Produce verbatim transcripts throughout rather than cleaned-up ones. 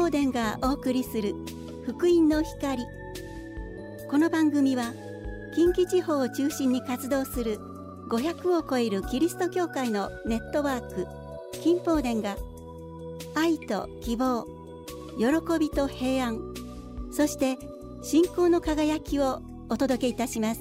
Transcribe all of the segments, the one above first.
宝殿がお送りする福音の光。この番組は近畿地方を中心に活動するごひゃくを超えるキリスト教会のネットワーク金宝殿が愛と希望、喜びと平安、そして信仰の輝きをお届けいたします。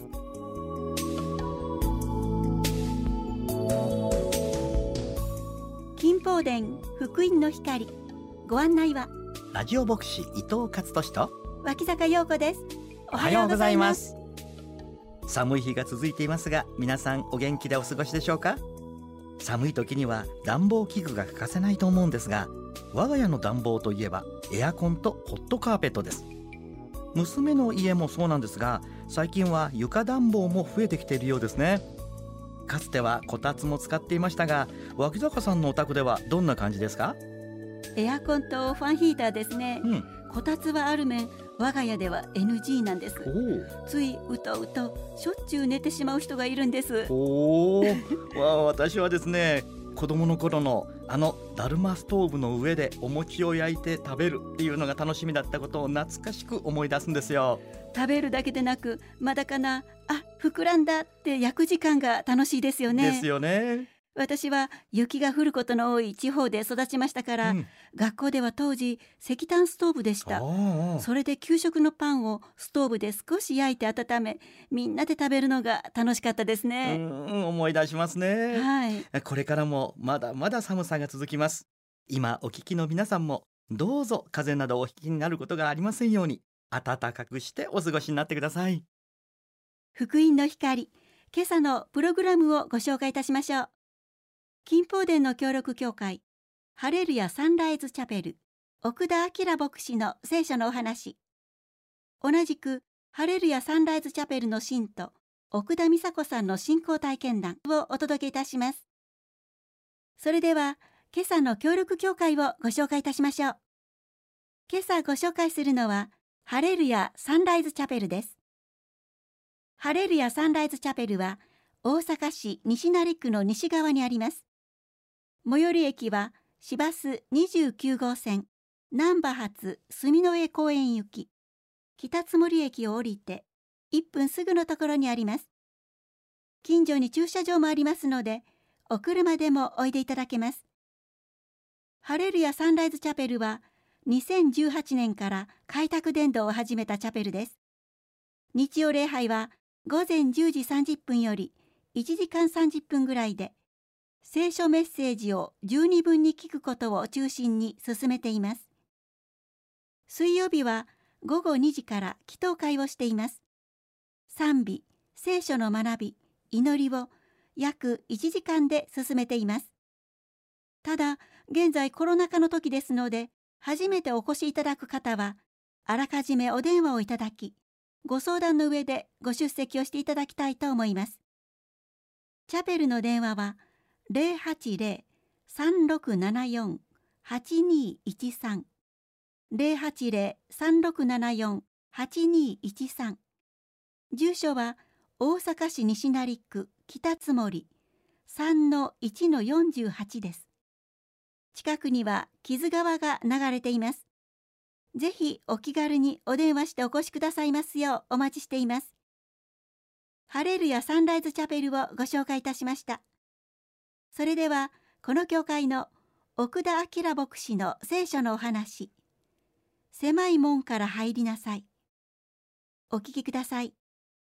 金宝殿福音の光、ご案内はラジオ牧師伊藤勝利と脇坂陽子です。 おはようございます。寒い日が続いていますが、皆さんお元気でお過ごしでしょうか。寒い時には暖房器具が欠かせないと思うんですが、我が家の暖房といえばエアコンとホットカーペットです。娘の家もそうなんですが、最近は床暖房も増えてきているようですね。かつてはこたつも使っていましたが、脇坂さんのお宅ではどんな感じですか？ エアコンとファンヒーターですね、うん、こたつはある面、我が家では エヌジー なんです。ついうとうとしょっちゅう寝てしまう人がいるんです。 おーわ私はですね、子供の頃のあのだるまストーブの上でお餅を焼いて食べるっていうのが楽しみだったことを懐かしく思い出すんですよ。 食べるだけでなく、まだかな、あ、膨らんだって焼く時間が楽しいですよね。 ですよね。 私は雪が降ることの多い地方で育ちましたから、うん、学校では当時石炭ストーブでした。それで給食のパンをストーブで少し焼いて温め、みんなで食べるのが楽しかったですね。 うん思い出しますね、はい、これからもまだまだ寒さが続きます。今お聞きの皆さんもどうぞ風邪などお引きになることがありませんように、暖かくしてお過ごしになってください。 福音の光、今朝のプログラムをご紹介いたしましょう。金宝殿の協力協会ハレルヤサンライズチャペル奥田明牧師の聖書のお話、同じくハレルヤサンライズチャペルの信徒奥田美佐子さんの信仰体験談をお届けいたします。それでは今朝の協力協会をご紹介いたしましょう。今朝ご紹介するのはハレルヤサンライズチャペルです。ハレルヤサンライズチャペルは大阪市西成区の西側にあります。最寄り駅は市バスにじゅうきゅうごうせん難波発住之江公園行き、北津森駅を降りていっぷんすぐのところにあります。近所に駐車場もありますので、お車でもおいでいただけます。ハレルヤサンライズチャペルはにせんじゅうはちねんから開拓伝道を始めたチャペルです。日曜礼拝はごぜんじゅうじさんじゅっぷんよりいちじかんさんじゅっぷんぐらいで、聖書メッセージを十二分に聞くことを中心に進めています。水曜日はごごにじから祈祷会をしています。賛美、聖書の学び、祈りを約いちじかんで進めています。ただ、現在コロナ禍の時ですので、初めてお越しいただく方は、あらかじめお電話をいただき、ご相談の上でご出席をしていただきたいと思います。チャペルの電話は、ゼロはちゼロ さんろくななよん はちにいちさん ゼロはちゼロ さんろくななよん はちにいちさん、住所は大阪市西成区北津森 さんのいちのよんじゅうはち です。近くには木津川が流れています。ぜひお気軽にお電話してお越しくださいますようお待ちしています。ハレルヤサンライズチャペルをご紹介いたしました。それではこの教会の奥田明牧師の聖書のお話、狭い門から入りなさい。お聞きください。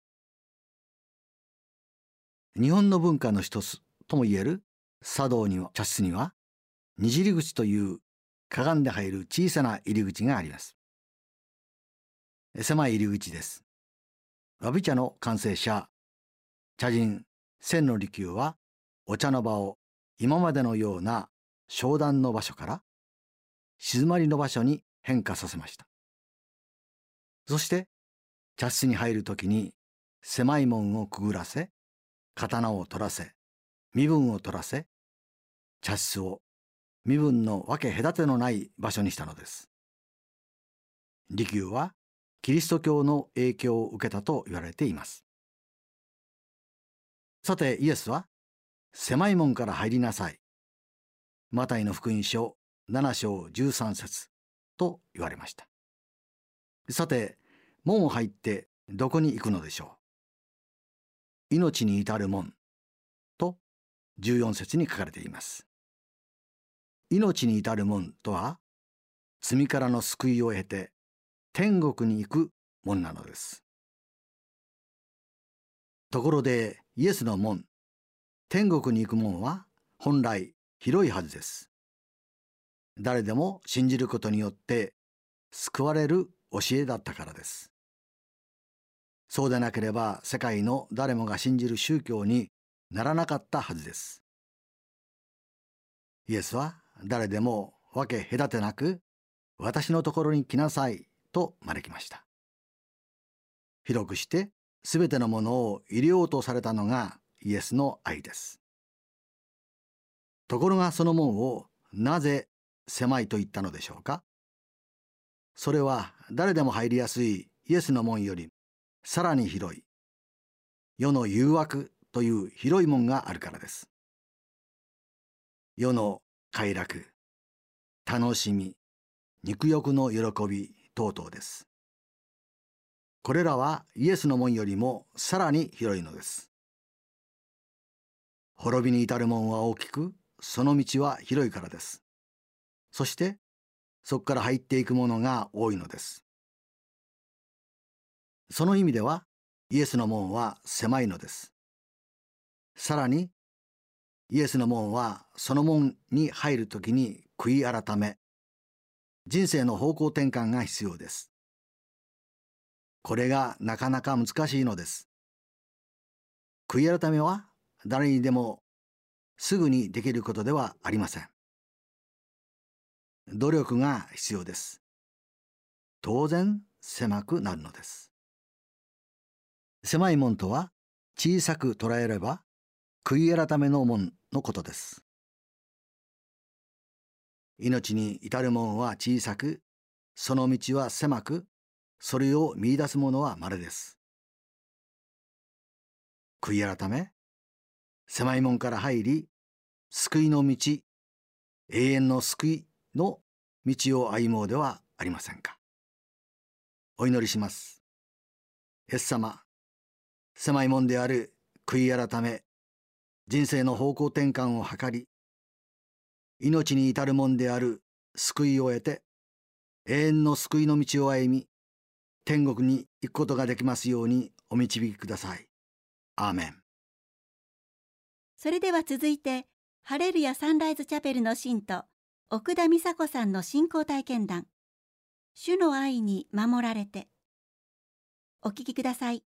日本の文化の一つともいえる茶道には茶室にはにじり口というかがんで入る小さな入り口があります。狭い入り口です。わび茶の完成者茶人千利休はお茶の場を今までのような商談の場所から静まりの場所に変化させました。そして茶室に入るときに狭い門をくぐらせ、刀を取らせ、身分を取らせ、茶室を身分の分け隔てのない場所にしたのです。利休はキリスト教の影響を受けたと言われています。さてイエスは狭い門から入りなさい。マタイの福音書なな章じゅうさん節、 と言われました。さて、門を入ってどこに行くのでしょう。命に至る門とじゅうよん節に書かれています。命に至る門とは、罪からの救いを得て天国に行く門なのです。ところで、イエスの門、天国に行く門は本来広いはずです。誰でも信じることによって救われる教えだったからです。そうでなければ世界の誰もが信じる宗教にならなかったはずです。イエスは誰でも分け隔てなく、私のところに来なさいと招きました。広くしてすべてのものを入れようとされたのがイエスの愛です。ところがその門をなぜ狭いと言ったのでしょうか。それは誰でも入りやすいイエスの門よりさらに広い世の誘惑という広い門があるからです。世の快楽、楽しみ、肉欲の喜び等々です。これらはイエスの門よりもさらに広いのです。滅びに至る門は大きく、その道は広いからです。そしてそこから入っていくものが多いのです。その意味ではイエスの門は狭いのです。さらにイエスの門はその門に入るときに悔い改め、人生の方向転換が必要です。これがなかなか難しいのです。悔い改めは誰にでもすぐにできることではありません。努力が必要です。当然狭くなるのです。狭い門とは小さく捉えれば悔い改めの門のことです。命に至る門は小さく、その道は狭く、それを見出す者は稀です。悔い改め、狭い門から入り、救いの道、永遠の救いの道を歩もうではありませんか。お祈りします。イエス様、狭い門である悔い改め、人生の方向転換を図り、命に至る門である救いを得て、永遠の救いの道を歩み、天国に行くことができますようにお導きください。アーメン。 それでは続いて、ハレルヤサンライズチャペルの信徒、奥田美佐子さんの信仰体験談、主の愛に守られて。お聞きください。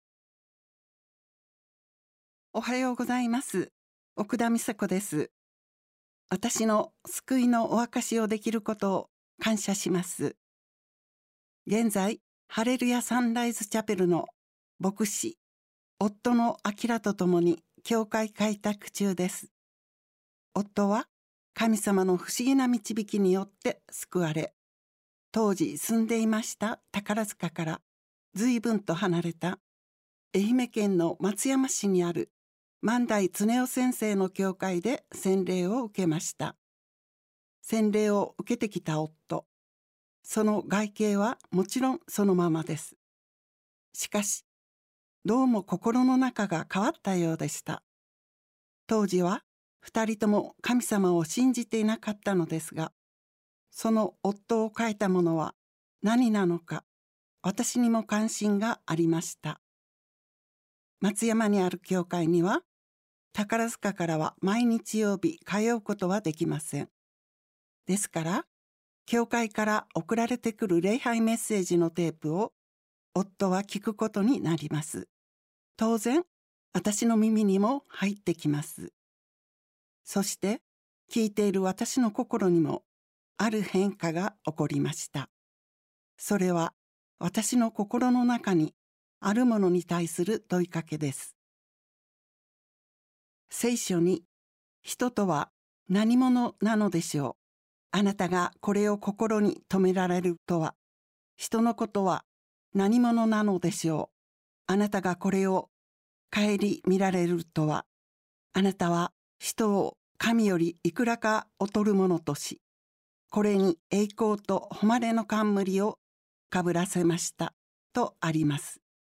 おはようございます。奥田美佐子です。私の救いのお証しをできることを感謝します。現在、ハレルヤサンライズチャペルの牧師、夫の明とともに教会開拓中です。夫は神様の不思議な導きによって救われ、当時住んでいました宝塚から随分と離れた愛媛県の松山市にある万代恒夫先生の教会で洗礼を受けました。洗礼を受けてきた夫、その外形はもちろんそのままです。しかし、どうも心の中が変わったようでした。当時は二人とも神様を信じていなかったのですが、その夫を変えたものは何なのか、私にも関心がありました。松山にある教会には、宝塚からは毎日曜日通うことはできません。ですから、教会から送られてくる礼拝メッセージのテープを夫は聞くことになります。当然、私の耳にも入ってきます。そして、聞いている私の心にもある変化が起こりました。それは私の心の中にあるものに対する問いかけです。聖書に、人とは何者なのでしょう。あなたがこれを心に留められるとは、人のことは何者なのでしょう。あなたがこれを顧みられるとは、あなたは人を神よりいくらか劣るものとし、 これに栄光と誉れの冠をかぶらせましたとあります。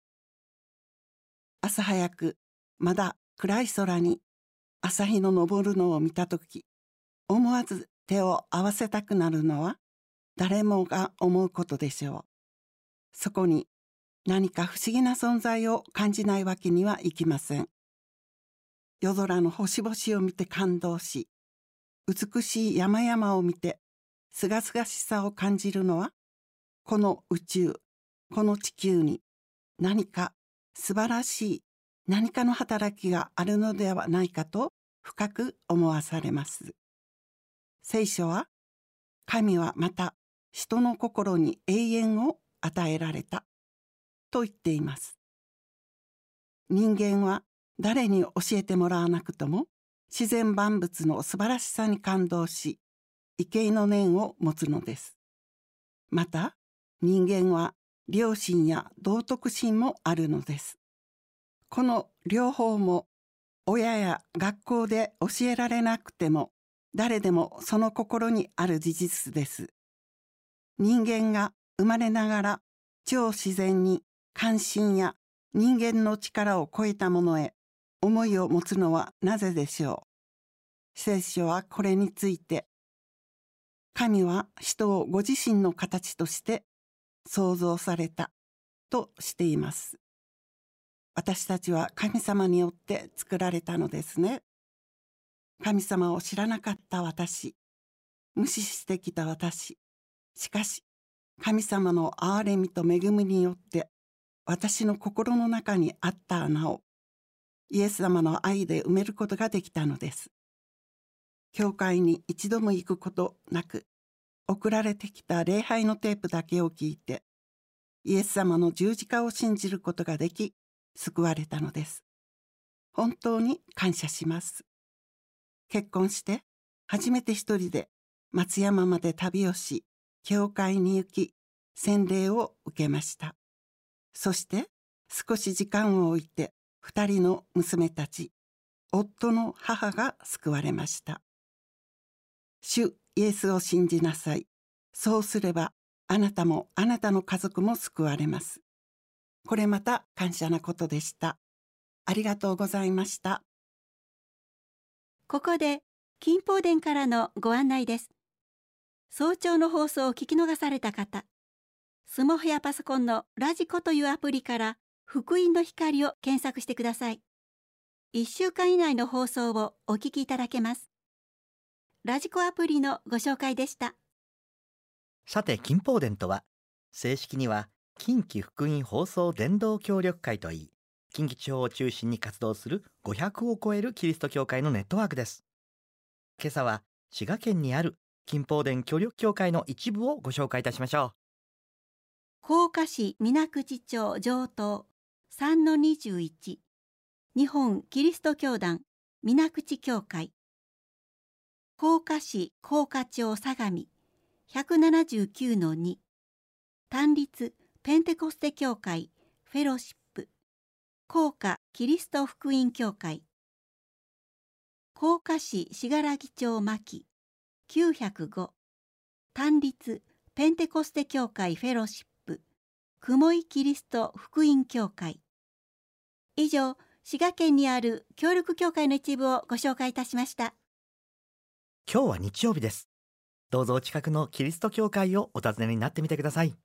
朝早くまだ暗い空に朝日の昇るのを見たとき、思わず手を合わせたくなるのは誰もが思うことでしょう。そこに何か不思議な存在を感じないわけにはいきません。夜空の星々を見て感動し、美しい山々を見てすがすがしさを感じるのは、この宇宙、この地球に何か素晴らしい何かの働きがあるのではないかと深く思わされます。聖書は、神はまた人の心に永遠を与えられたと言っています。人間は誰に教えてもらわなくとも自然万物の素晴らしさに感動し、畏敬の念を持つのです。また人間は良心や道徳心もあるのです。この両方も親や学校で教えられなくても誰でもその心にある事実です。人間が生まれながら超自然に関心や人間の力を超えたものへ思いを持つのはなぜでしょう。聖書はこれについて、神は人をご自身の形として創造されたとしています。私たちは神様によって作られたのですね。神様を知らなかった私、無視してきた私、しかし神様の憐れみと恵みによって私の心の中にあった穴をイエス様の愛で埋めることができたのです。教会に一度も行くことなく、送られてきた礼拝のテープだけを聞いて、イエス様の十字架を信じることができ、救われたのです。本当に感謝します。結婚して初めて一人で松山まで旅をし、教会に行き、洗礼を受けました。そして少し時間を置いて、二人の娘たち、夫の母が救われました。主イエスを信じなさい。そうすればあなたもあなたの家族も救われます。これまた感謝なことでした。ありがとうございました。 ここで金宝殿からのご案内です。早朝の放送を聞き逃された方、スマホやパソコンのラジコというアプリから福音の光を検索してください。いっしゅうかん以内の放送をお聞きいただけます。ラジコアプリのご紹介でした。 さて、金宝殿とは正式には近畿福音放送伝道協力会といい、近畿地方を中心に活動するごひゃくを超えるキリスト教会のネットワークです。今朝は滋賀県にある金宝殿協力協会の一部をご紹介いたしましょう。 甲賀市水口町上東 さんのにじゅういち 日本キリスト教団水口教会、甲賀市甲賀町相模 ひゃくななじゅうきゅうのに 単立ペンテコステ教会フェロシップ、甲賀キリスト福音教会、甲賀市信楽町牧きゅうひゃくご、単立ペンテコステ教会フェロシップ、雲井キリスト福音教会。以上、滋賀県にある協力教会の一部をご紹介いたしました。 今日は日曜日です。どうぞお近くのキリスト教会をお訪ねになってみてください。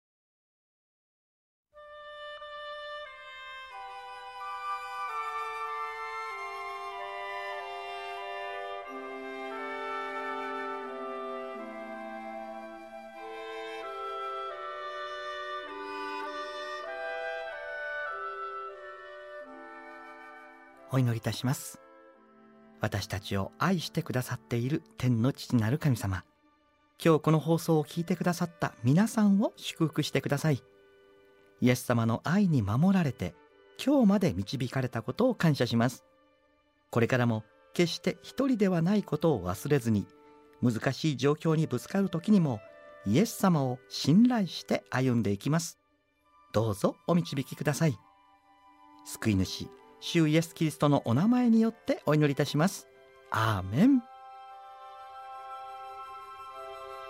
お祈りいたします。私たちを愛してくださっている天の父なる神様、今日この放送を聞いてくださった皆さんを祝福してください。イエス様の愛に守られて今日まで導かれたことを感謝します。これからも決して一人ではないことを忘れずに、難しい状況にぶつかる時にもイエス様を信頼して歩んでいきます。どうぞお導きください。救い主主イエスキリストのお名前によってお祈りいたします。アーメン。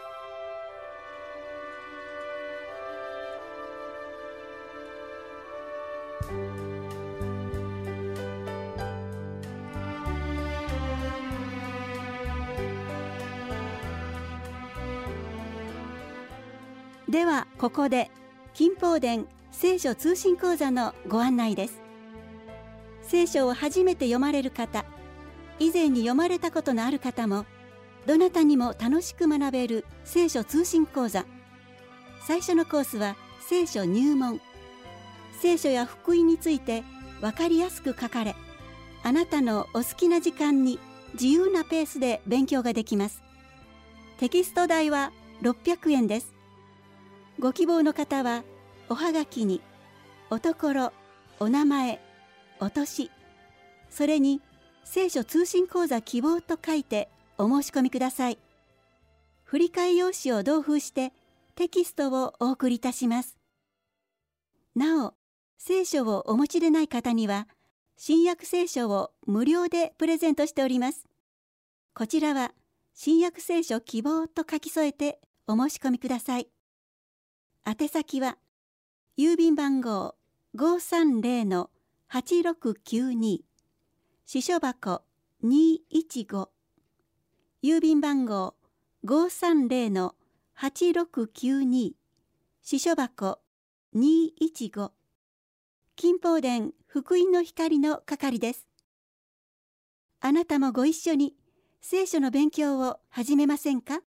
ではここで金宝殿聖書通信講座のご案内です。聖書を初めて読まれる方、以前に読まれたことのある方も、どなたにも楽しく学べる聖書通信講座。最初のコースは聖書入門。聖書や福音について分かりやすく書かれ、あなたのお好きな時間に自由なペースで勉強ができます。テキスト代はろっぴゃくえんです。ご希望の方はおはがきにおところ、お名前、お年、それに聖書通信講座希望と書いてお申し込みください。振り替え用紙を同封してテキストをお送りいたします。なお、聖書をお持ちでない方には新約聖書を無料でプレゼントしております。こちらは新約聖書希望と書き添えてお申し込みください。宛先は郵便番号 ごーさんぜろのはちろくきゅうに、支所箱にーいちご、郵便番号 ごーさんぜろのはちろくきゅうに、支所箱にーいちご、金宝殿福音の光の係です。あなたもご一緒に聖書の勉強を始めませんか？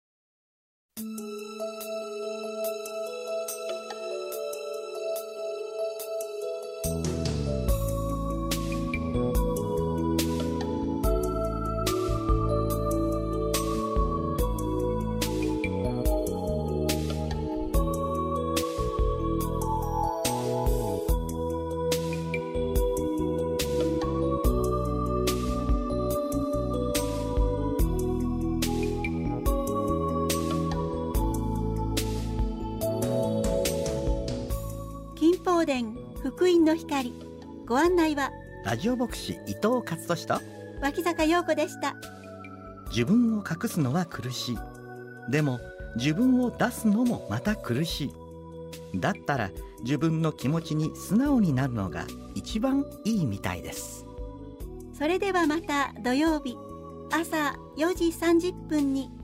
金宝殿福音の光、ご案内はラジオ牧師伊藤勝利と脇坂陽子でした。 自分を隠すのは苦しい。でも自分を出すのもまた苦しい。だったら自分の気持ちに素直になるのが一番いいみたいです。 それではまた土曜日朝よじさんじゅっぷんに